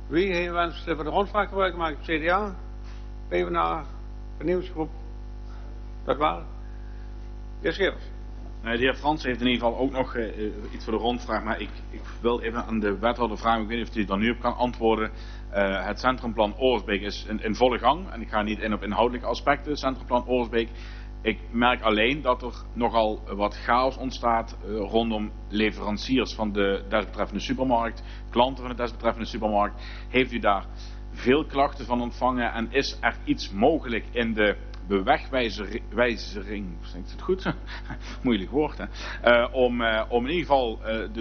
Wie heeft wenst voor de rondvraag gebruik maken? CDA, PvdA, Vernieuwingsgroep. Dat waren. De heer Schevers. De heer Frans heeft in ieder geval ook nog iets voor de rondvraag, maar ik wil even aan de wethouder vragen, ik weet niet of hij dan nu op kan antwoorden. Het centrumplan Oorsbeek is in volle gang en ik ga niet in op inhoudelijke aspecten, centrumplan Oorsbeek. Ik merk alleen dat er nogal wat chaos ontstaat rondom leveranciers van de desbetreffende supermarkt, klanten van de desbetreffende supermarkt. Heeft u daar veel klachten van ontvangen en is er iets mogelijk in de bewegwijzering, zeg ik het goed? Moeilijk woord, hè? Om in ieder geval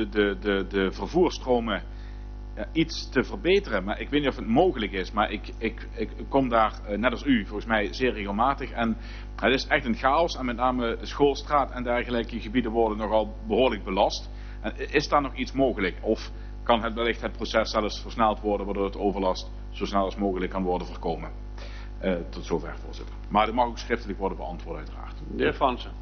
de vervoerstromen iets te verbeteren. Maar ik weet niet of het mogelijk is, maar ik kom daar, net als u, volgens mij zeer regelmatig. En het is echt een chaos en met name Schoolstraat en dergelijke gebieden worden nogal behoorlijk belast. En is daar nog iets mogelijk? Of kan het wellicht het proces zelfs versneld worden, waardoor het overlast zo snel als mogelijk kan worden voorkomen? Tot zover, voorzitter. Maar dat mag ook schriftelijk worden beantwoord, uiteraard. De heer Fransen.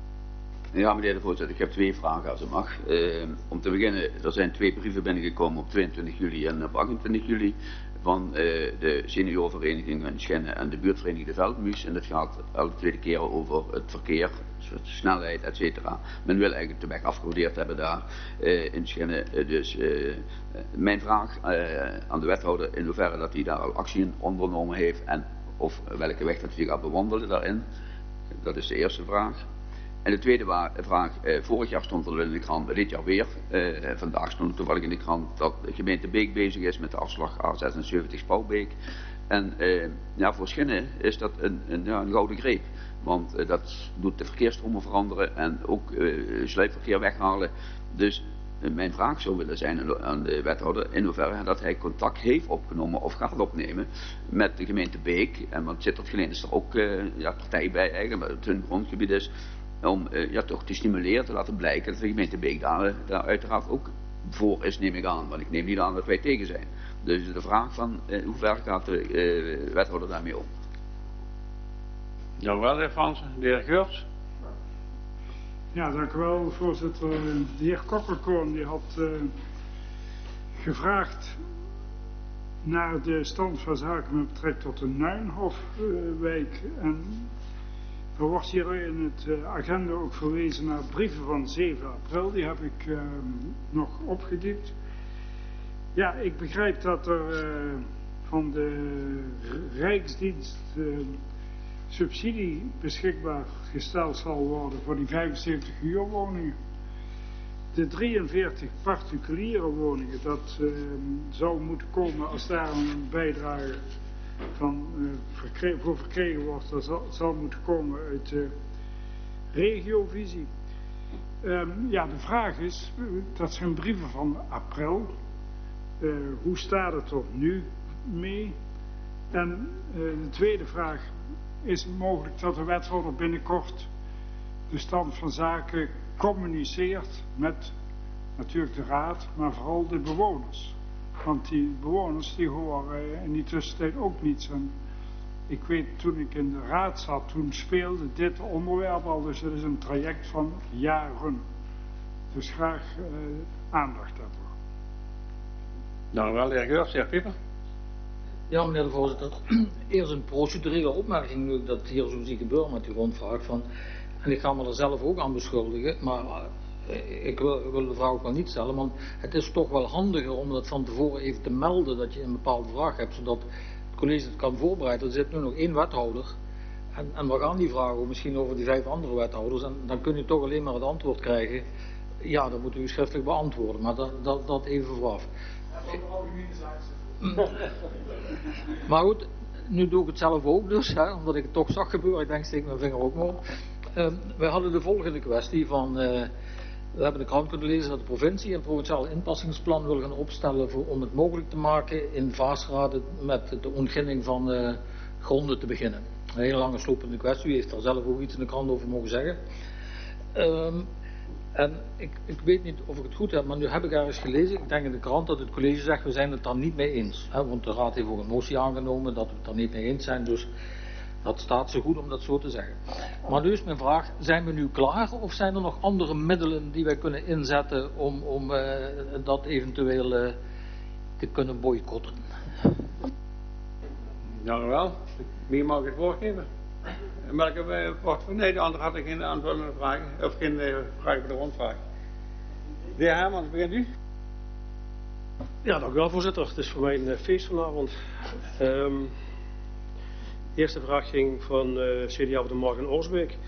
Ja, meneer de voorzitter, ik heb 2 vragen als het mag. Om te beginnen, er zijn 2 brieven binnengekomen op 22 juli en op 28 juli van de seniorenvereniging in Schenne en de buurtvereniging de Veldmuis. En dat gaat elke tweede keer over het verkeer, snelheid, etc. Men wil eigenlijk de weg afgerodeerd hebben daar in Schenne. Dus mijn vraag aan de wethouder in hoeverre dat hij daar al actie ondernomen heeft en of welke weg dat hij gaat bewandelen daarin. Dat is de eerste vraag. En de tweede vraag, vorig jaar stond er in de krant, dit jaar weer, vandaag stond er toevallig in de krant dat de gemeente Beek bezig is met de afslag A76 Spouwbeek. En ja, voor Schenne is dat een gouden greep, want dat doet de verkeersstromen veranderen en ook sluipverkeer weghalen. Dus mijn vraag zou willen zijn aan de wethouder in hoeverre dat hij contact heeft opgenomen of gaat opnemen met de gemeente Beek. En want Sittard-Geleen is er ook partij bij eigenlijk, maar het hun grondgebied is. Om toch te stimuleren, te laten blijken dat de gemeente Beek daar uiteraard ook voor is, neem ik aan. Want ik neem niet aan dat wij tegen zijn. Dus de vraag van hoe ver gaat de wethouder daarmee om? Dank u wel, de heer Fransen. De heer Geurts. Ja, dank u wel, voorzitter. De heer Kokkelkoorn die had gevraagd naar de stand van zaken met betrekking tot de Nuinhofwijk. En er wordt hier in het agenda ook verwezen naar brieven van 7 april. Die heb ik nog opgediept. Ja, ik begrijp dat er van de Rijksdienst subsidie beschikbaar gesteld zal worden voor die 75 huurwoningen. De 43 particuliere woningen, dat zou moeten komen als daar een bijdrage van voor verkregen wordt, dat zal moeten komen uit de regiovisie. Ja, de vraag is, dat zijn brieven van april. Hoe staat het er nu mee? En de tweede vraag, is het mogelijk dat de wethouder binnenkort de stand van zaken communiceert met natuurlijk de raad, maar vooral de bewoners? Want die bewoners die horen in die tussentijd ook niets. En ik weet, toen ik in de raad zat, toen speelde dit onderwerp al. Dus het is een traject van jaren. Dus graag aandacht daarvoor. Dank u wel, de heer Geurts. De heer Pieper. Ja, meneer de voorzitter. Eerst een procedurele opmerking nu dat het hier zo zie gebeuren met die rondvraag van. En ik ga me er zelf ook aan beschuldigen, maar ik wil de vraag ook wel niet stellen, want het is toch wel handiger om dat van tevoren even te melden dat je een bepaalde vraag hebt, zodat het college het kan voorbereiden. Er zit nu nog 1 wethouder en we gaan die vragen misschien over die 5 andere wethouders en dan kun je toch alleen maar het antwoord krijgen, ja, dat moet u schriftelijk beantwoorden, maar dat even vooraf. Maar goed, nu doe ik het zelf ook dus, omdat ik het toch zag gebeuren, ik denk steek mijn vinger ook maar op. Wij hadden de volgende kwestie van, we hebben de krant kunnen lezen dat de provincie een provinciaal inpassingsplan wil gaan opstellen om het mogelijk te maken in Vaasraden met de ontginning van gronden te beginnen. Een hele lange slopende kwestie, u heeft daar zelf ook iets in de krant over mogen zeggen. En ik weet niet of ik het goed heb, maar nu heb ik ergens gelezen, ik denk in de krant dat het college zegt, we zijn het daar niet mee eens. Want de raad heeft ook een motie aangenomen dat we het daar niet mee eens zijn, dus dat staat zo goed om dat zo te zeggen. Maar nu is mijn vraag, zijn we nu klaar of zijn er nog andere middelen die wij kunnen inzetten om dat eventueel te kunnen boycotten. Dank u wel. Wie mag ik het woord geven? Welke wordt? Nee, de andere had ik geen aanvullende vragen. Of geen vragen voor de rondvraag. De heer Hermans, begint u? Ja, dank u wel, voorzitter. Het is voor mij een feest vanavond. De eerste vraag ging van CDA van de Mark en Orsbeek.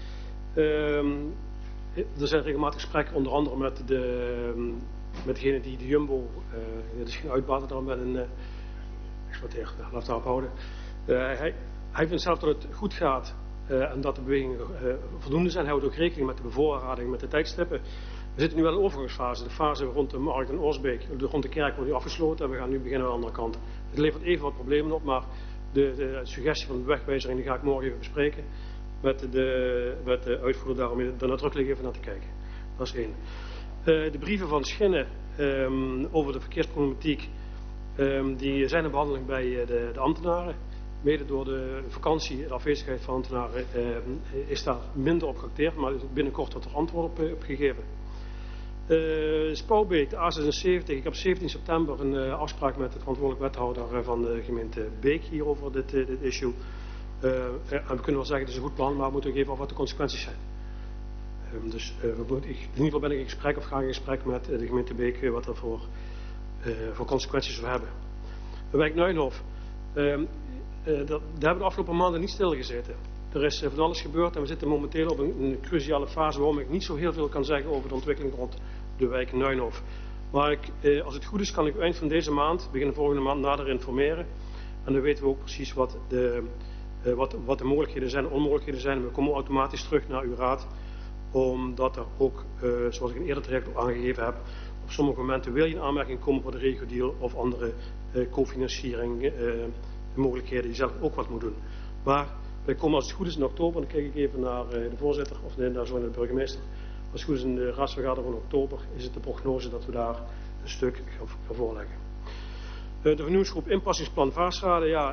Er zijn regelmatig gesprekken, onder andere met degene die de Jumbo, het is geen uitbater dan met een exploiteert, laat het daarop houden. Hij vindt zelf dat het goed gaat en dat de bewegingen voldoende zijn. Hij houdt ook rekening met de bevoorrading, met de tijdstippen. We zitten nu wel in de overgangsfase. De fase rond de Markt en Orsbeek, rond de kerk wordt nu afgesloten en we gaan nu beginnen aan de andere kant. Het levert even wat problemen op, maar de suggestie van de wegwijzering die ga ik morgen even bespreken met de uitvoerder daarom er nadrukkelijk even naar te kijken. Dat is één. De brieven van Schinnen over de verkeersproblematiek die zijn in behandeling bij de ambtenaren. Mede door de vakantie en de afwezigheid van ambtenaren is daar minder op geacteerd, maar binnenkort wordt er antwoord op gegeven. Spouwbeek, de A76. Ik heb 17 september een afspraak met de verantwoordelijk wethouder van de gemeente Beek hier over dit issue. En we kunnen wel zeggen het is een goed plan, maar we moeten ook even af wat de consequenties zijn. Dus in ieder geval ben ik in gesprek of ga in gesprek met de gemeente Beek wat er voor consequenties zullen hebben. De wijk Nuinhof. Daar hebben we de afgelopen maanden niet stilgezeten. Er is van alles gebeurd en we zitten momenteel op een cruciale fase waarom ik niet zo heel veel kan zeggen over de ontwikkeling rond de wijk Nuinhof. Maar als het goed is kan ik eind van deze maand, begin volgende maand, nader informeren. En dan weten we ook precies wat de mogelijkheden zijn en onmogelijkheden zijn. We komen automatisch terug naar uw raad, omdat er ook, zoals ik in eerder traject ook aangegeven heb, op sommige momenten wil je in aanmerking komen voor de regio-deal of andere cofinanciering mogelijkheden die zelf ook wat moet doen. Maar wij komen als het goed is in oktober, dan kijk ik even naar de voorzitter of nee, naar de burgemeester. Als het goed is in de raadsvergadering van oktober is het de prognose dat we daar een stuk gaan voorleggen. De vernieuwingsgroep inpassingsplan Vaarschade, ja,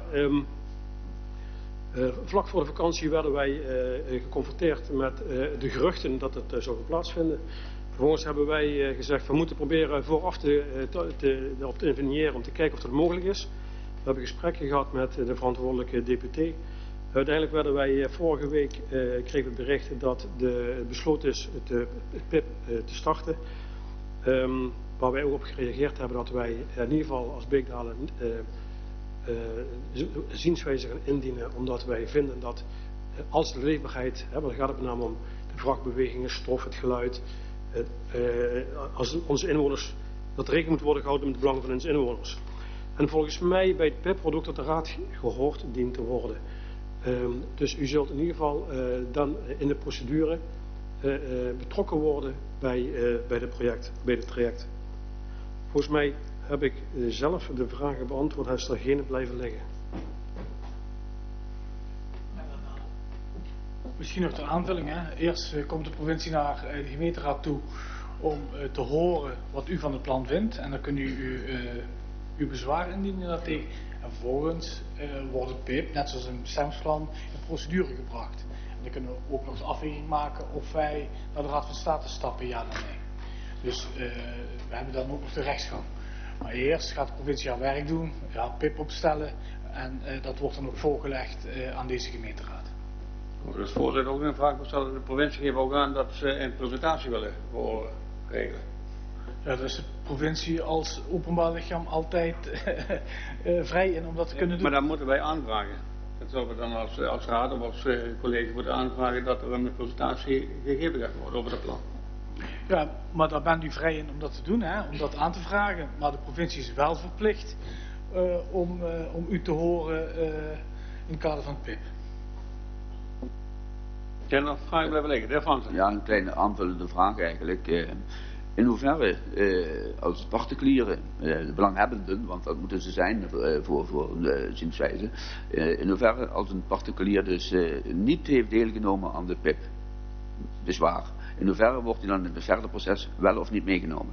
vlak voor de vakantie werden wij geconfronteerd met de geruchten dat het zou plaatsvinden. Vervolgens hebben wij gezegd, we moeten proberen vooraf erop te interveneren om te kijken of dat mogelijk is. We hebben gesprekken gehad met de verantwoordelijke deputé. Uiteindelijk werden wij vorige week, kregen we bericht dat het besloten is het PIP te starten. Waar wij ook op gereageerd hebben dat wij in ieder geval als Beekdalen zienswijze gaan indienen. Omdat wij vinden dat als de leefbaarheid, dan gaat het met name om de vrachtbewegingen, stof, het geluid. Als onze inwoners, dat rekening moet worden gehouden met het belang van onze inwoners. En volgens mij bij het PIP wordt ook dat de raad gehoord dient te worden. Dus u zult in ieder geval dan in de procedure betrokken worden bij het traject. Volgens mij heb ik zelf de vragen beantwoord. Hij is er geen blijven liggen. Misschien nog ter aanvulling. Hè. Eerst komt de provincie naar de gemeenteraad toe om te horen wat u van het plan vindt. En dan kunt u uw bezwaar indienen daartegen. En vervolgens wordt het PIP, net zoals een bestemmingsplan, in procedure gebracht. En dan kunnen we ook nog eens afweging maken of wij naar de Raad van State stappen, ja of nee. Dus we hebben dan ook nog de rechtsgang. Maar eerst gaat de provincie haar werk doen, ja, PIP opstellen en dat wordt dan ook voorgelegd aan deze gemeenteraad. Dus voorzitter ook een vraag bestellen. De provincie geeft ook aan dat ze een presentatie willen voor regelen. Ja, daar is de provincie als openbaar lichaam altijd vrij in om dat te kunnen doen. Maar dan moeten wij aanvragen. Dat zullen we dan als raad of als college moeten aanvragen dat er een presentatie gegeven gaat worden over dat plan. Ja, maar daar bent u vrij in om dat te doen, hè, om dat aan te vragen. Maar de provincie is wel verplicht om u te horen in het kader van het PIP. Zijn er nog vragen blijven liggen? De heer Fransen. Ja, een kleine aanvullende vraag eigenlijk. In hoeverre als particulieren, de belanghebbenden, want dat moeten ze zijn voor de zienswijze, in hoeverre als een particulier dus niet heeft deelgenomen aan de PIP, bezwaar, in hoeverre wordt hij dan in het verder proces wel of niet meegenomen?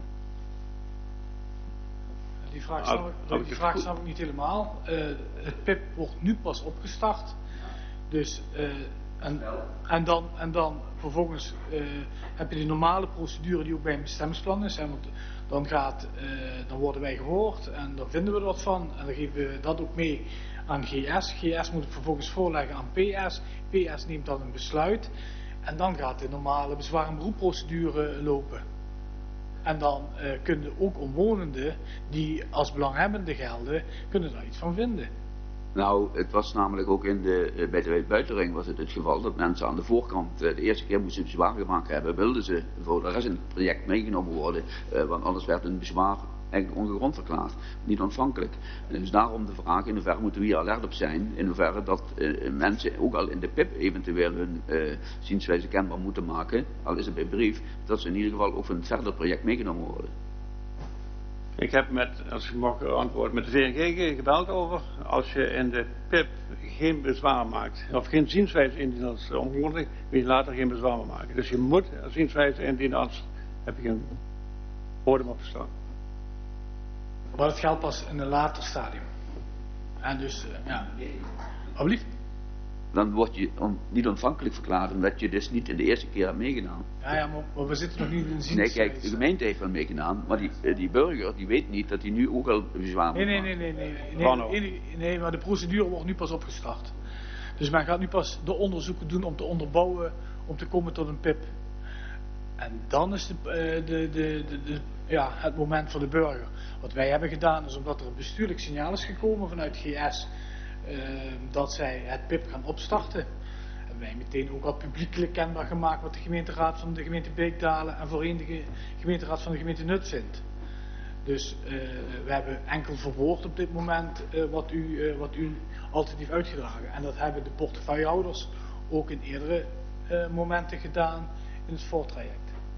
Die vraag snap ik niet helemaal. Het PIP wordt nu pas opgestart. Dus En dan vervolgens heb je de normale procedure die ook bij een bestemmingsplan is. Hè, want dan worden wij gehoord en dan vinden we er wat van. En dan geven we dat ook mee aan GS. GS moet het vervolgens voorleggen aan PS. PS neemt dan een besluit. En dan gaat de normale bezwaar- en beroepprocedure lopen. En dan kunnen ook omwonenden die als belanghebbende gelden, kunnen daar iets van vinden. Nou, het was namelijk ook bij de buitenring was het geval dat mensen aan de voorkant de eerste keer moesten bezwaar gemaakt hebben. Wilden ze voor de rest in het project meegenomen worden, want anders werd een bezwaar eigenlijk ongegrond verklaard, niet ontvankelijk. En dus daarom de vraag, in hoeverre moeten we hier alert op zijn, in hoeverre dat mensen ook al in de PIP eventueel hun zienswijze kenbaar moeten maken, al is het bij brief, dat ze in ieder geval ook van het verder project meegenomen worden. Ik heb als ik mag antwoorden, met de VNG gebeld over, als je in de PIP geen bezwaar maakt, of geen zienswijze indient als omwonende, kun je later geen bezwaar meer maken. Dus je moet een zienswijze indienen, anders heb je een bodem opgestaan. Maar het geldt pas in een later stadium. En dus, ja. Alsjeblieft. Dan word je niet ontvankelijk verklaard, omdat je dus niet in de eerste keer hebt meegedaan. Ja, maar we zitten nog niet in een zienswijze. Nee, kijk, de gemeente heeft wel meegedaan, maar die burger, die weet niet dat hij nu ook al bezwaar moet maken. Nee, maar de procedure wordt nu pas opgestart. Dus men gaat nu pas de onderzoeken doen om te onderbouwen, om te komen tot een PIP. En dan is het moment voor de burger. Wat wij hebben gedaan is, omdat er een bestuurlijk signaal is gekomen vanuit GS, dat zij het PIP gaan opstarten. Hebben wij meteen ook al publiekelijk kenbaar gemaakt wat de gemeenteraad van de gemeente Beekdalen en voorheen de gemeenteraad van de gemeente Nut vindt. Dus we hebben enkel verwoord op dit moment wat u altijd heeft uitgedragen. En dat hebben de portefeuillehouders ook in eerdere momenten gedaan in het voortraject.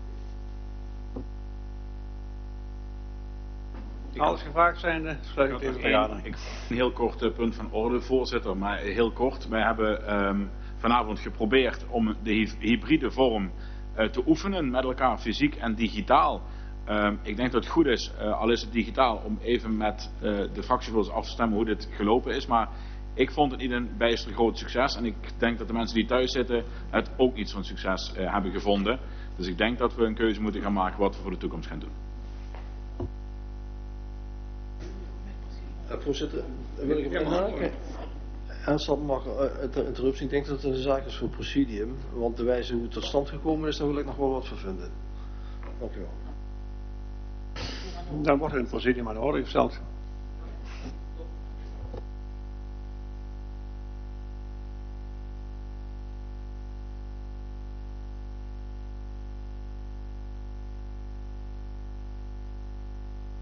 Alles gevraagd zijnde, sluit ik deze vergadering. Een heel kort punt van orde, voorzitter, maar heel kort. Wij hebben vanavond geprobeerd om de hybride vorm te oefenen met elkaar, fysiek en digitaal. Ik denk dat het goed is, al is het digitaal, om even met de fractievoorzitters af te stemmen hoe dit gelopen is. Maar ik vond het niet een bijster groot succes en ik denk dat de mensen die thuis zitten het ook niet zo'n succes hebben gevonden. Dus ik denk dat we een keuze moeten gaan maken wat we voor de toekomst gaan doen. Voorzitter, wil ik even aanhaken? Aanstand mag ter interruptie. Ik denk dat het een zaak is voor het presidium, want de wijze hoe het tot stand gekomen is, daar wil ik nog wel wat van vinden. Dank u wel. Dan wordt het in het presidium aan de orde gesteld.